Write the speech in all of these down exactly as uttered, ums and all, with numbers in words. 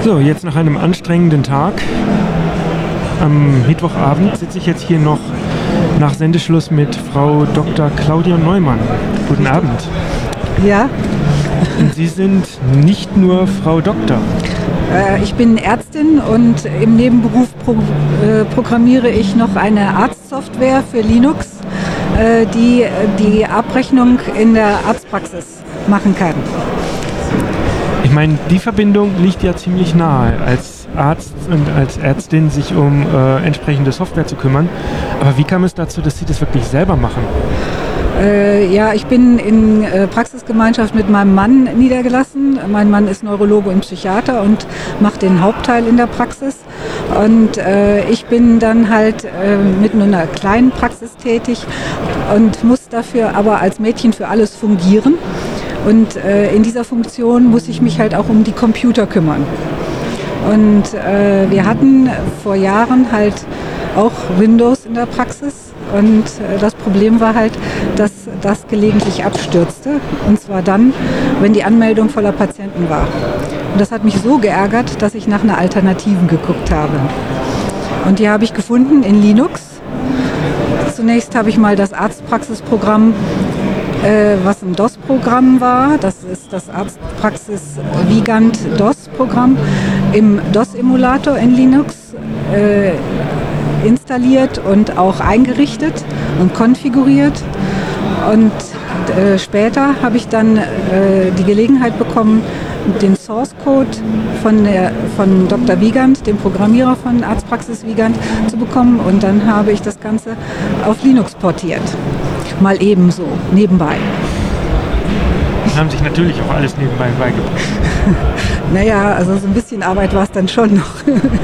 So, jetzt nach einem anstrengenden Tag am Mittwochabend sitze ich jetzt hier noch nach Sendeschluss mit Frau Doktor Claudia Neumann. Guten Abend. Ja. Und Sie sind nicht nur Frau Doktor. Äh, ich bin Ärztin und im Nebenberuf pro, äh, programmiere ich noch eine Arztsoftware für Linux, äh, die die Abrechnung in der Arztpraxis machen kann. Ich meine, die Verbindung liegt ja ziemlich nahe, als Arzt und als Ärztin sich um äh, entsprechende Software zu kümmern. Aber wie kam es dazu, dass Sie das wirklich selber machen? Äh, ja, ich bin in äh, Praxisgemeinschaft mit meinem Mann niedergelassen. Mein Mann ist Neurologe und Psychiater und macht den Hauptteil in der Praxis. Und äh, ich bin dann halt äh, mit nur einer kleinen Praxis tätig und muss dafür aber als Mädchen für alles fungieren. Und äh, in dieser Funktion muss ich mich halt auch um die Computer kümmern. Und äh, wir hatten vor Jahren halt auch Windows in der Praxis. Und äh, das Problem war halt, dass das gelegentlich abstürzte. Und zwar dann, wenn die Anmeldung voller Patienten war. Und das hat mich so geärgert, dass ich nach einer Alternativen geguckt habe. Und die habe ich gefunden in Linux. Zunächst habe ich mal das Arztpraxisprogramm, äh, was ein DOS-Programm war. Das ist das Arztpraxis Vigant DOS-Programm im DOS-Emulator in Linux äh, installiert und auch eingerichtet und konfiguriert. Und äh, später habe ich dann äh, die Gelegenheit bekommen, den Source Code von, der, von Doktor Vigant, dem Programmierer von Arztpraxis Vigant, zu bekommen. Und dann habe ich das Ganze auf Linux portiert. Mal ebenso, nebenbei. Sie haben sich natürlich auch alles nebenbei beigebracht. Naja, also so ein bisschen Arbeit war es dann schon noch.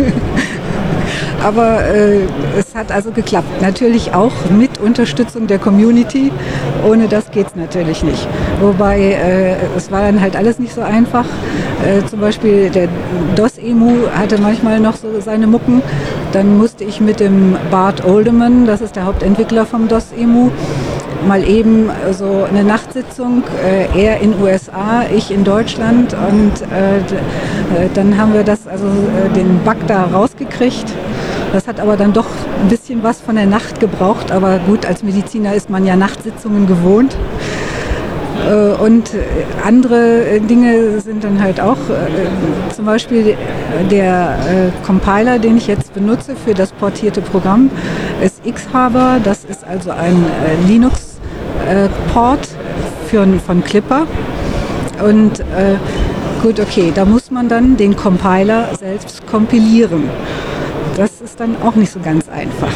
Aber äh, es hat also geklappt. Natürlich auch mit Unterstützung der Community. Ohne das geht es natürlich nicht. Wobei äh, es war dann halt alles nicht so einfach. Äh, zum Beispiel der DOS-Emu hatte manchmal noch so seine Mucken. Dann musste ich mit dem Bart Oldeman, das ist der Hauptentwickler vom DOS-Emu, mal eben so eine Nachtsitzung, äh, er in U S A, ich in Deutschland, und äh, d- dann haben wir das, also äh, den Bug da rausgekriegt. Das hat aber dann doch ein bisschen was von der Nacht gebraucht, aber gut, als Mediziner ist man ja Nachtsitzungen gewohnt. Äh, und andere Dinge sind dann halt auch, äh, zum Beispiel der äh, Compiler, den ich jetzt benutze für das portierte Programm, ist Xharbor. Das ist also ein äh, Linux-Port für, von Clipper. Und äh, gut, okay, da muss man dann den Compiler selbst kompilieren. Das ist dann auch nicht so ganz einfach.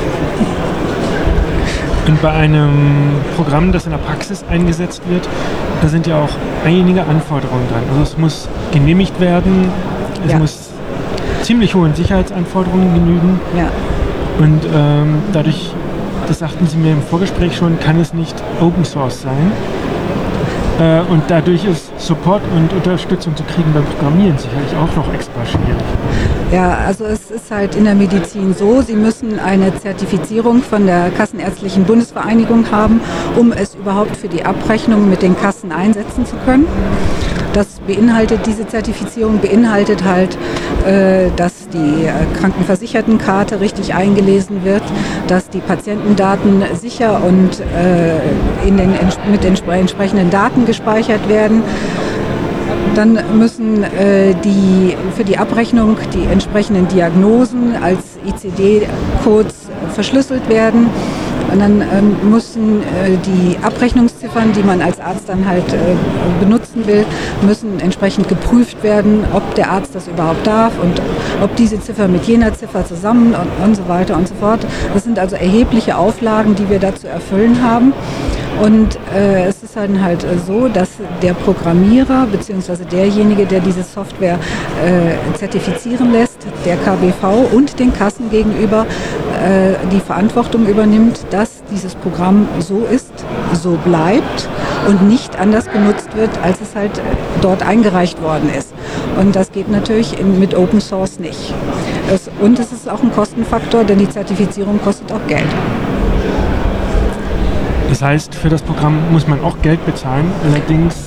Und bei einem Programm, das in der Praxis eingesetzt wird, da sind ja auch einige Anforderungen dran. Also es muss genehmigt werden, es Ja. muss ziemlich hohen Sicherheitsanforderungen genügen. Ja. Und ähm, dadurch, das sagten Sie mir im Vorgespräch schon, kann es nicht Open Source sein. Äh, und dadurch ist Support und Unterstützung zu kriegen beim Programmieren sicherlich auch noch extra schwierig. Ja, also es ist halt in der Medizin so, Sie müssen eine Zertifizierung von der Kassenärztlichen Bundesvereinigung haben, um es überhaupt für die Abrechnung mit den Kassen einsetzen zu können. Das beinhaltet, diese Zertifizierung beinhaltet halt, äh, dass die äh, Krankenversichertenkarte richtig eingelesen wird, dass die Patientendaten sicher und äh, in den, mit den entsprechenden Daten gespeichert werden. Dann müssen äh, die, für die Abrechnung die entsprechenden Diagnosen als I C D-Codes verschlüsselt werden. Und dann ähm, müssen äh, die Abrechnungsziffern, die man als Arzt dann halt äh, benutzen will, müssen entsprechend geprüft werden, ob der Arzt das überhaupt darf und ob diese Ziffer mit jener Ziffer zusammen und, und so weiter und so fort. Das sind also erhebliche Auflagen, die wir da zu erfüllen haben. Und äh, es ist dann halt so, dass der Programmierer bzw. derjenige, der diese Software äh, zertifizieren lässt, der K B V und den Kassen gegenüber äh, die Verantwortung übernimmt, dass dieses Programm so ist, so bleibt und nicht anders genutzt wird, als es halt dort eingereicht worden ist. Und das geht natürlich in, mit Open Source nicht. Es, und es ist auch ein Kostenfaktor, denn die Zertifizierung kostet auch Geld. Das heißt, für das Programm muss man auch Geld bezahlen. Allerdings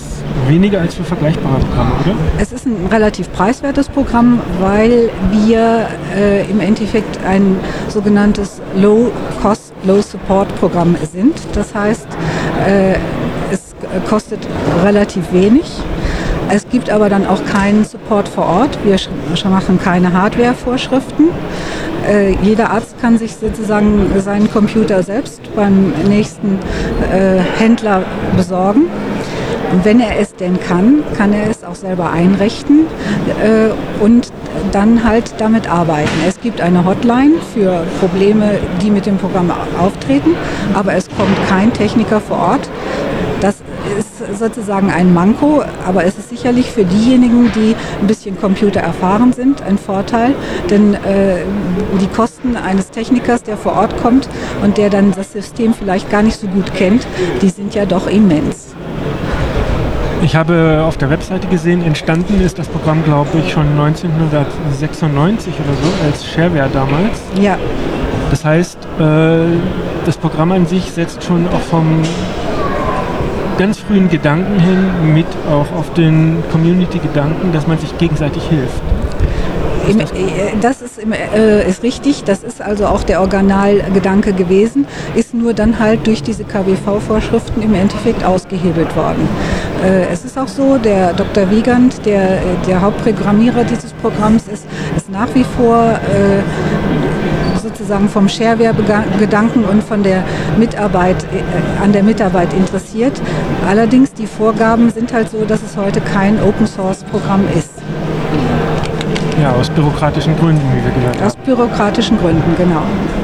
weniger als für vergleichbare Programme, oder? Es ist ein relativ preiswertes Programm, weil wir äh, im Endeffekt ein sogenanntes Low-Cost, Low-Support-Programm sind. Das heißt, äh, es kostet relativ wenig. Es gibt aber dann auch keinen Support vor Ort. Wir machen keine Hardware-Vorschriften. Äh, jeder Arzt kann sich sozusagen seinen Computer selbst beim nächsten äh, Händler besorgen. Und wenn er es denn kann, kann er es auch selber einrichten äh, und dann halt damit arbeiten. Es gibt eine Hotline für Probleme, die mit dem Programm auftreten, aber es kommt kein Techniker vor Ort. Das ist sozusagen ein Manko, aber es ist sicherlich für diejenigen, die ein bisschen computererfahren sind, ein Vorteil, denn äh, die Kosten eines Technikers, der vor Ort kommt und der dann das System vielleicht gar nicht so gut kennt, die sind ja doch immens. Ich habe auf der Webseite gesehen, entstanden ist das Programm, glaube ich, schon neunzehnhundertsechsundneunzig oder so, als Shareware damals. Ja. Das heißt, äh, das Programm an sich setzt schon auch vom ganz frühen Gedanken hin mit auch auf den Community-Gedanken, dass man sich gegenseitig hilft. Im, das ist, im, äh, ist richtig, das ist also auch der Originalgedanke gewesen, ist nur dann halt durch diese K B V-Vorschriften im Endeffekt ausgehebelt worden. Äh, es ist auch so, der Doktor Wiegand, der, der Hauptprogrammierer dieses Programms, ist, ist nach wie vor äh, sozusagen vom Shareware-Gedanken und von der Mitarbeit, äh, an der Mitarbeit interessiert. Allerdings die Vorgaben sind halt so, dass es heute kein Open-Source-Programm ist. Ja, aus bürokratischen Gründen, wie wir gehört haben. Aus bürokratischen Gründen, genau.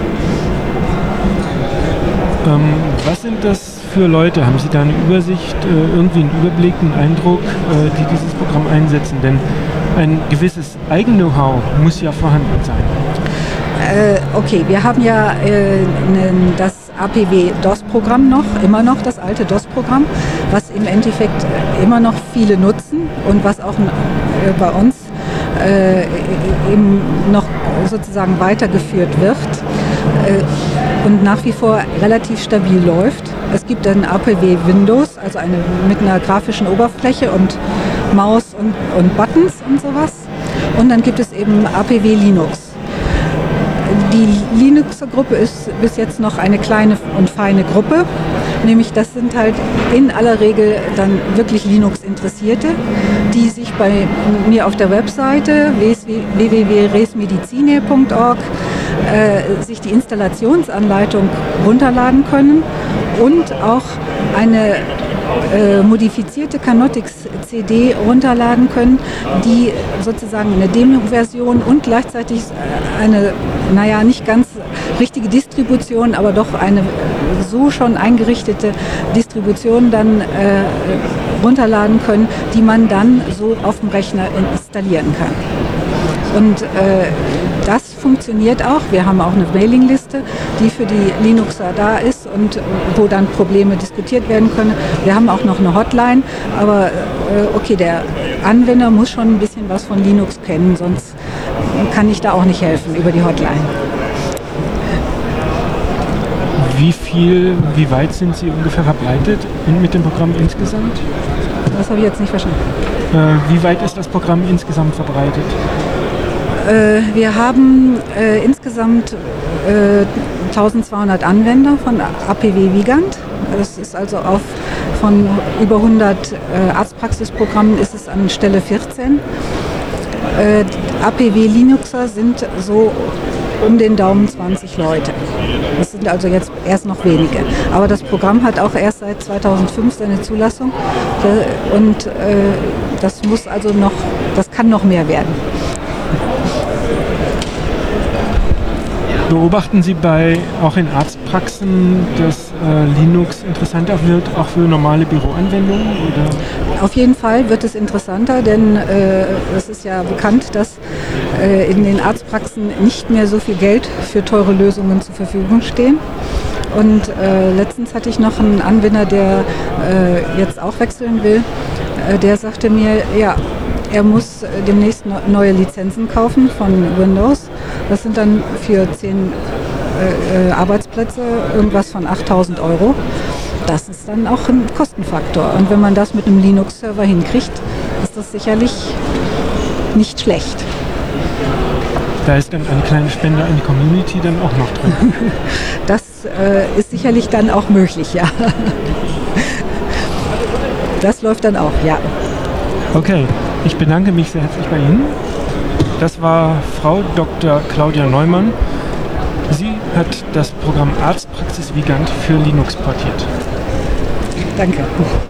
Ähm, was sind das für Leute? Haben Sie da eine Übersicht, äh, irgendwie einen Überblick, einen Eindruck, äh, die dieses Programm einsetzen? Denn ein gewisses Eigen-Know-how muss ja vorhanden sein. Äh, okay, wir haben ja äh, ne, das A P W-DOS-Programm noch, immer noch das alte DOS-Programm, was im Endeffekt immer noch viele nutzen und was auch äh, bei uns Äh, eben noch sozusagen weitergeführt wird äh, und nach wie vor relativ stabil läuft. Es gibt dann A P W Windows, also eine mit einer grafischen Oberfläche und Maus und, und Buttons und sowas. Und dann gibt es eben A P W Linux. Die Linux-Gruppe ist bis jetzt noch eine kleine und feine Gruppe, nämlich das sind halt in aller Regel dann wirklich Linux-Interessierte, die sich bei mir auf der Webseite w w w punkt resmedicine punkt org äh, sich die Installationsanleitung runterladen können und auch eine äh, modifizierte Canotix-C D runterladen können, die sozusagen eine Demo-Version und gleichzeitig eine, naja, nicht ganz richtige Distribution, aber doch eine so schon eingerichtete Distribution dann äh, runterladen können, die man dann so auf dem Rechner installieren kann. Und äh, das funktioniert auch. Wir haben auch eine Mailingliste, die für die Linuxer da ist und wo dann Probleme diskutiert werden können. Wir haben auch noch eine Hotline, aber äh, okay, der Anwender muss schon ein bisschen was von Linux kennen, sonst kann ich da auch nicht helfen über die Hotline. Wie viel, wie weit sind Sie ungefähr verbreitet mit dem Programm insgesamt? Das habe ich jetzt nicht verstanden. Äh, wie weit ist das Programm insgesamt verbreitet? Äh, wir haben äh, insgesamt äh, eintausendzweihundert Anwender von A P W Wiegand. Das ist also auf von über hundert äh, Arztpraxisprogrammen ist es an Stelle vierzehn. Äh, A P W Linuxer sind so um den Daumen zwanzig Leute. Das sind also jetzt erst noch wenige. Aber das Programm hat auch erst seit zweitausendfünf seine Zulassung und äh, das muss also noch, das kann noch mehr werden. Beobachten Sie bei, auch in Arztpraxen, dass äh, Linux interessanter wird, auch für normale Büroanwendungen? Oder? Auf jeden Fall wird es interessanter, denn äh, es ist ja bekannt, dass äh, in den Arztpraxen nicht mehr so viel Geld für teure Lösungen zur Verfügung stehen. Und äh, letztens hatte ich noch einen Anwender, der äh, jetzt auch wechseln will, äh, der sagte mir, ja, er muss demnächst neue Lizenzen kaufen von Windows. Das sind dann für zehn äh, Arbeitsplätze irgendwas von achttausend Euro. das ist dann auch ein Kostenfaktor. Und wenn man das mit einem Linux-Server hinkriegt, ist das sicherlich nicht schlecht. Da ist dann eine kleine Spende an die Community dann auch noch drin. Das äh, ist sicherlich dann auch möglich, ja. Das läuft dann auch, ja. Okay, ich bedanke mich sehr herzlich bei Ihnen. Das war Frau Doktor Claudia Neumann. Sie hat das Programm Arztpraxis Vigant für Linux portiert. Danke.